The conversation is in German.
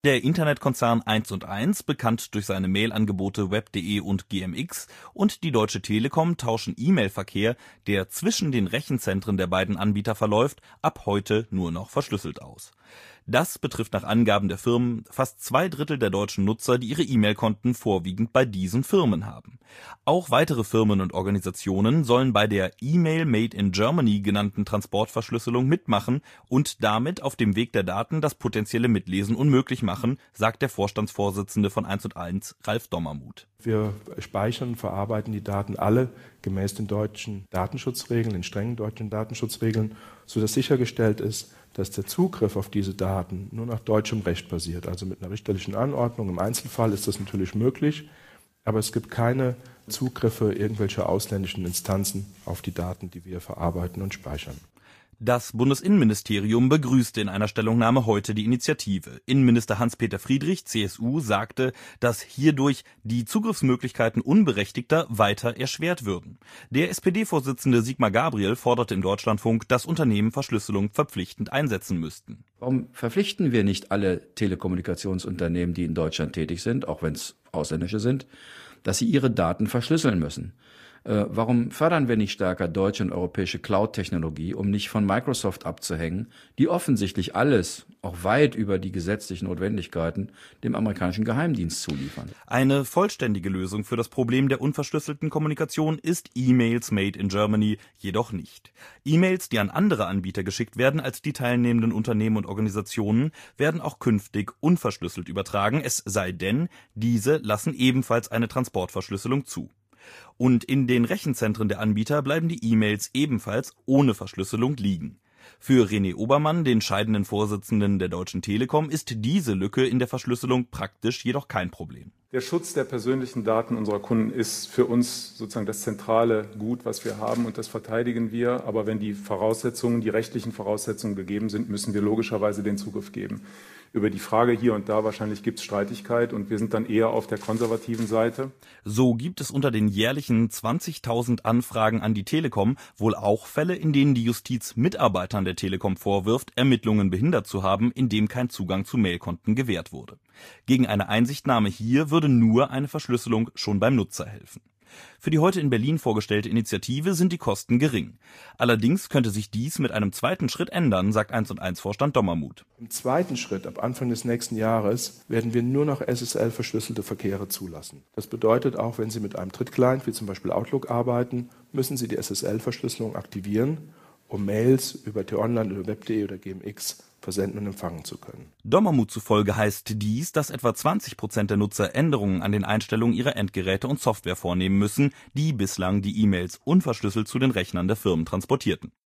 Der Internetkonzern 1&1, bekannt durch seine Mailangebote web.de und GMX, und die Deutsche Telekom tauschen E-Mail-Verkehr, der zwischen den Rechenzentren der beiden Anbieter verläuft, ab heute nur noch verschlüsselt aus. Das betrifft nach Angaben der Firmen fast 2/3 der deutschen Nutzer, die ihre E-Mail-Konten vorwiegend bei diesen Firmen haben. Auch weitere Firmen und Organisationen sollen bei der E-Mail Made in Germany genannten Transportverschlüsselung mitmachen und damit auf dem Weg der Daten das potenzielle Mitlesen unmöglich machen, sagt der Vorstandsvorsitzende von 1&1, Ralf Dommermuth. Wir speichern und verarbeiten die Daten alle gemäß den deutschen Datenschutzregeln, den strengen deutschen Datenschutzregeln, sodass sichergestellt ist, dass der Zugriff auf diese Daten nur nach deutschem Recht basiert, also mit einer richterlichen Anordnung. Im Einzelfall ist das natürlich möglich, aber es gibt keine Zugriffe irgendwelcher ausländischen Instanzen auf die Daten, die wir verarbeiten und speichern. Das Bundesinnenministerium begrüßte in einer Stellungnahme heute die Initiative. Innenminister Hans-Peter Friedrich, CSU, sagte, dass hierdurch die Zugriffsmöglichkeiten Unberechtigter weiter erschwert würden. Der SPD-Vorsitzende Sigmar Gabriel forderte im Deutschlandfunk, dass Unternehmen Verschlüsselung verpflichtend einsetzen müssten. Warum verpflichten wir nicht alle Telekommunikationsunternehmen, die in Deutschland tätig sind, auch wenn es ausländische sind, dass sie ihre Daten verschlüsseln müssen? Warum fördern wir nicht stärker deutsche und europäische Cloud-Technologie, um nicht von Microsoft abzuhängen, die offensichtlich alles, auch weit über die gesetzlichen Notwendigkeiten, dem amerikanischen Geheimdienst zuliefern? Eine vollständige Lösung für das Problem der unverschlüsselten Kommunikation ist E-Mails Made in Germany jedoch nicht. E-Mails, die an andere Anbieter geschickt werden als die teilnehmenden Unternehmen und Organisationen, werden auch künftig unverschlüsselt übertragen, es sei denn, diese lassen ebenfalls eine Transportverschlüsselung zu. Und in den Rechenzentren der Anbieter bleiben die E-Mails ebenfalls ohne Verschlüsselung liegen. Für René Obermann, den scheidenden Vorsitzenden der Deutschen Telekom, ist diese Lücke in der Verschlüsselung praktisch jedoch kein Problem. Der Schutz der persönlichen Daten unserer Kunden ist für uns sozusagen das zentrale Gut, was wir haben, und das verteidigen wir. Aber wenn die Voraussetzungen, die rechtlichen Voraussetzungen gegeben sind, müssen wir logischerweise den Zugriff geben. Über die Frage hier und da wahrscheinlich gibt es Streitigkeit und wir sind dann eher auf der konservativen Seite. So gibt es unter den jährlichen 20.000 Anfragen an die Telekom wohl auch Fälle, in denen die Justiz Mitarbeitern der Telekom vorwirft, Ermittlungen behindert zu haben, indem kein Zugang zu Mailkonten gewährt wurde. Gegen eine Einsichtnahme hier würde nur eine Verschlüsselung schon beim Nutzer helfen. Für die heute in Berlin vorgestellte Initiative sind die Kosten gering. Allerdings könnte sich dies mit einem zweiten Schritt ändern, sagt 1&1-Vorstand Dommermuth. Im zweiten Schritt, ab Anfang des nächsten Jahres, werden wir nur noch SSL-verschlüsselte Verkehre zulassen. Das bedeutet, auch wenn Sie mit einem Drittclient, wie zum Beispiel Outlook, arbeiten, müssen Sie die SSL-Verschlüsselung aktivieren, um Mails über t-online oder web.de oder GMX versenden und empfangen zu können. Dommermuth zufolge heißt dies, dass etwa 20% der Nutzer Änderungen an den Einstellungen ihrer Endgeräte und Software vornehmen müssen, die bislang die E-Mails unverschlüsselt zu den Rechnern der Firmen transportierten.